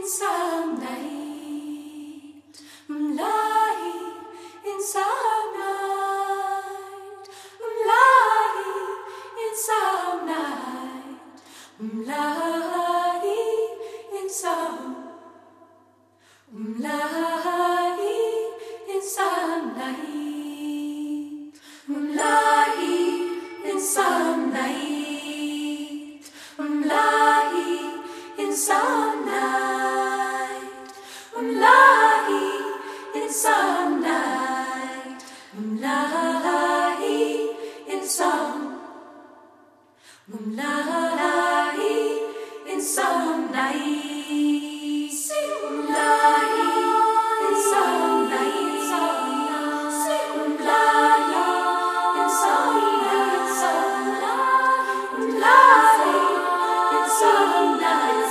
some night, lying in some night, lying in some night, lying in some, lying in some night, lying in some night, lying in some night, lying in some night, lying in some, lying in some night. Sing lying in some night, sing lying in some night, lying in some night.